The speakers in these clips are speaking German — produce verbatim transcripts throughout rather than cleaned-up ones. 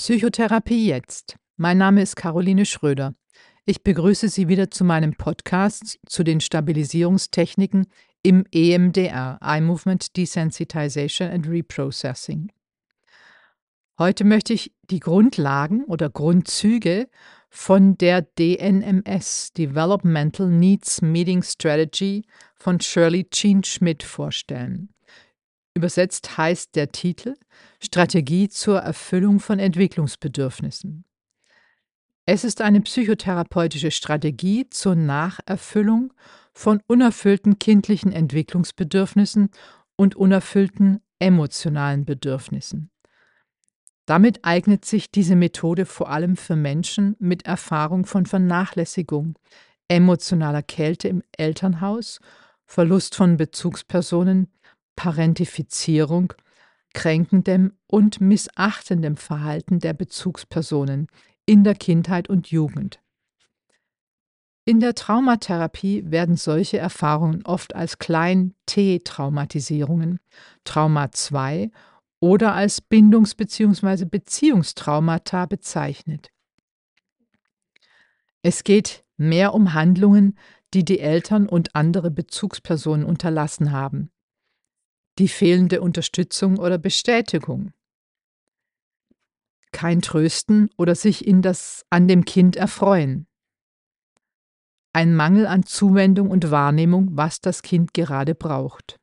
Psychotherapie jetzt. Mein Name ist Caroline Schröder. Ich begrüße Sie wieder zu meinem Podcast zu den Stabilisierungstechniken im E M D R, Eye Movement Desensitization and Reprocessing. Heute möchte ich die Grundlagen oder Grundzüge von der D N M S, Developmental Needs Meeting Strategy von Shirley Jean Schmidt vorstellen. Übersetzt heißt der Titel Strategie zur Erfüllung von Entwicklungsbedürfnissen. Es ist eine psychotherapeutische Strategie zur Nacherfüllung von unerfüllten kindlichen Entwicklungsbedürfnissen und unerfüllten emotionalen Bedürfnissen. Damit eignet sich diese Methode vor allem für Menschen mit Erfahrung von Vernachlässigung, emotionaler Kälte im Elternhaus, Verlust von Bezugspersonen, Parentifizierung, kränkendem und missachtendem Verhalten der Bezugspersonen in der Kindheit und Jugend. In der Traumatherapie werden solche Erfahrungen oft als Klein-T-Traumatisierungen, Trauma zwei oder als Bindungs- bzw. Beziehungstraumata bezeichnet. Es geht mehr um Handlungen, die die Eltern und andere Bezugspersonen unterlassen haben. Die fehlende Unterstützung oder Bestätigung. Kein Trösten oder sich in das, an dem Kind erfreuen. Ein Mangel an Zuwendung und Wahrnehmung, was das Kind gerade braucht.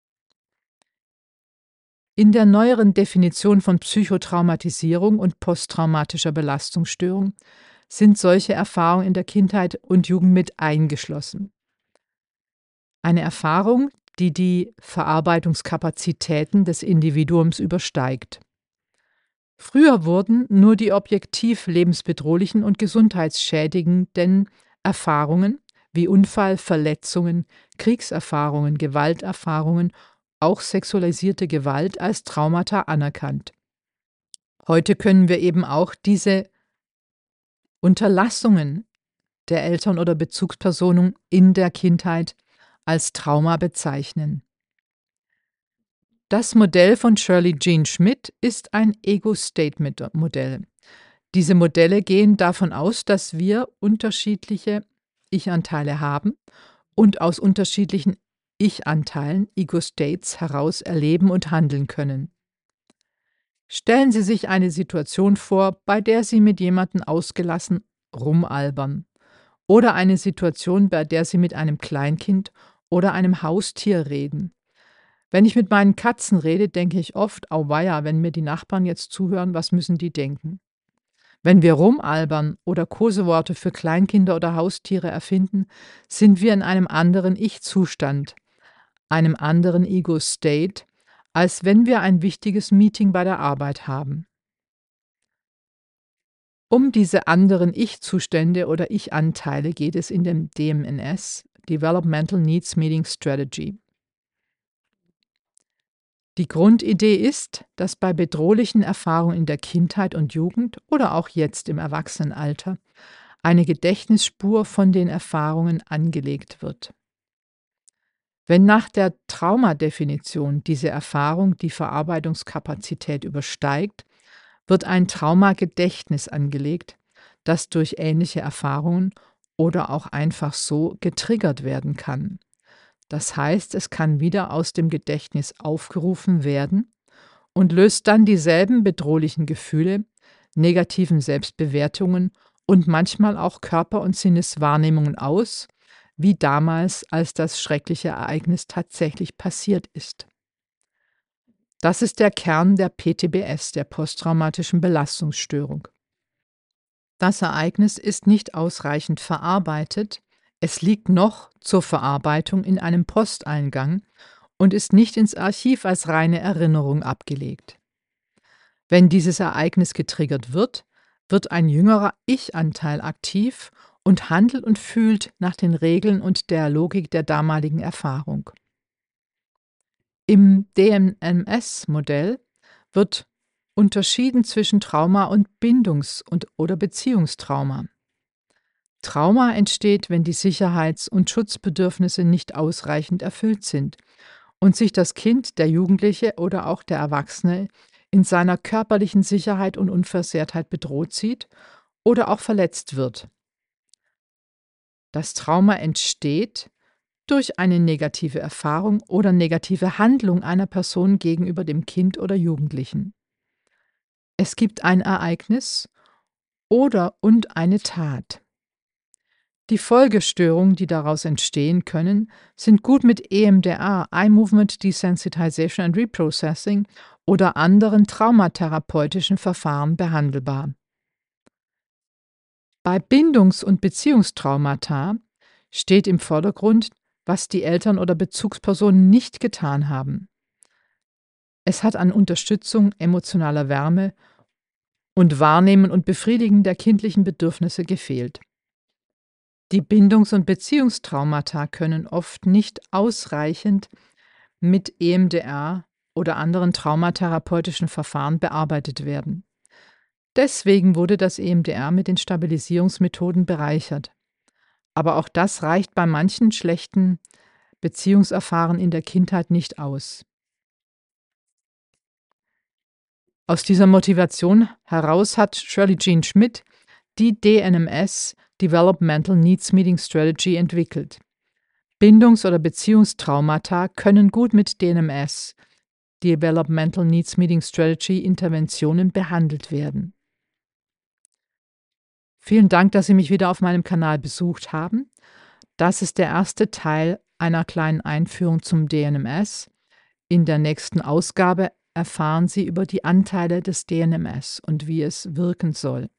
In der neueren Definition von Psychotraumatisierung und posttraumatischer Belastungsstörung sind solche Erfahrungen in der Kindheit und Jugend mit eingeschlossen. Eine Erfahrung, die die Verarbeitungskapazitäten des Individuums übersteigt. Früher wurden nur die objektiv lebensbedrohlichen und gesundheitsschädigenden Erfahrungen wie Unfall, Verletzungen, Kriegserfahrungen, Gewalterfahrungen, auch sexualisierte Gewalt als Traumata anerkannt. Heute können wir eben auch diese Unterlassungen der Eltern oder Bezugspersonen in der Kindheit als Trauma bezeichnen. Das Modell von Shirley Jean Schmidt ist ein Ego-State-Modell. Diese Modelle gehen davon aus, dass wir unterschiedliche Ich-Anteile haben und aus unterschiedlichen Ich-Anteilen, Ego-States, heraus erleben und handeln können. Stellen Sie sich eine Situation vor, bei der Sie mit jemandem ausgelassen rumalbern, oder eine Situation, bei der Sie mit einem Kleinkind oder einem Haustier reden. Wenn ich mit meinen Katzen rede, denke ich oft, auweia, wenn mir die Nachbarn jetzt zuhören, was müssen die denken? Wenn wir rumalbern oder Koseworte für Kleinkinder oder Haustiere erfinden, sind wir in einem anderen Ich-Zustand, einem anderen Ego-State, als wenn wir ein wichtiges Meeting bei der Arbeit haben. Um diese anderen Ich-Zustände oder Ich-Anteile geht es in dem D M N S, Developmental Needs Meeting Strategy. Die Grundidee ist, dass bei bedrohlichen Erfahrungen in der Kindheit und Jugend oder auch jetzt im Erwachsenenalter eine Gedächtnisspur von den Erfahrungen angelegt wird. Wenn nach der Traumadefinition diese Erfahrung die Verarbeitungskapazität übersteigt, wird ein Traumagedächtnis angelegt, das durch ähnliche Erfahrungen oder auch einfach so getriggert werden kann. Das heißt, es kann wieder aus dem Gedächtnis aufgerufen werden und löst dann dieselben bedrohlichen Gefühle, negativen Selbstbewertungen und manchmal auch Körper- und Sinneswahrnehmungen aus, wie damals, als das schreckliche Ereignis tatsächlich passiert ist. Das ist der Kern der P T B S, der posttraumatischen Belastungsstörung. Das Ereignis ist nicht ausreichend verarbeitet, es liegt noch zur Verarbeitung in einem Posteingang und ist nicht ins Archiv als reine Erinnerung abgelegt. Wenn dieses Ereignis getriggert wird, wird ein jüngerer Ich-Anteil aktiv und handelt und fühlt nach den Regeln und der Logik der damaligen Erfahrung. Im D M N S-Modell wird unterschieden zwischen Trauma und Bindungs- und oder Beziehungstrauma. Trauma entsteht, wenn die Sicherheits- und Schutzbedürfnisse nicht ausreichend erfüllt sind und sich das Kind, der Jugendliche oder auch der Erwachsene in seiner körperlichen Sicherheit und Unversehrtheit bedroht sieht oder auch verletzt wird. Das Trauma entsteht durch eine negative Erfahrung oder negative Handlung einer Person gegenüber dem Kind oder Jugendlichen. Es gibt ein Ereignis oder und eine Tat. Die Folgestörungen, die daraus entstehen können, sind gut mit E M D R, Eye Movement Desensitization and Reprocessing oder anderen traumatherapeutischen Verfahren behandelbar. Bei Bindungs- und Beziehungstraumata steht im Vordergrund, was die Eltern oder Bezugspersonen nicht getan haben. Es hat an Unterstützung, emotionaler Wärme und Wahrnehmen und Befriedigen der kindlichen Bedürfnisse gefehlt. Die Bindungs- und Beziehungstraumata können oft nicht ausreichend mit E M D R oder anderen traumatherapeutischen Verfahren bearbeitet werden. Deswegen wurde das E M D R mit den Stabilisierungsmethoden bereichert. Aber auch das reicht bei manchen schlechten Beziehungserfahrungen in der Kindheit nicht aus. Aus dieser Motivation heraus hat Shirley Jean Schmidt die D N M S, Developmental Needs Meeting Strategy, entwickelt. Bindungs- oder Beziehungstraumata können gut mit D N M S, Developmental Needs Meeting Strategy, Interventionen behandelt werden. Vielen Dank, dass Sie mich wieder auf meinem Kanal besucht haben. Das ist der erste Teil einer kleinen Einführung zum D N M S. In der nächsten Ausgabe erfahren Sie über die Anteile des D N M S und wie es wirken soll.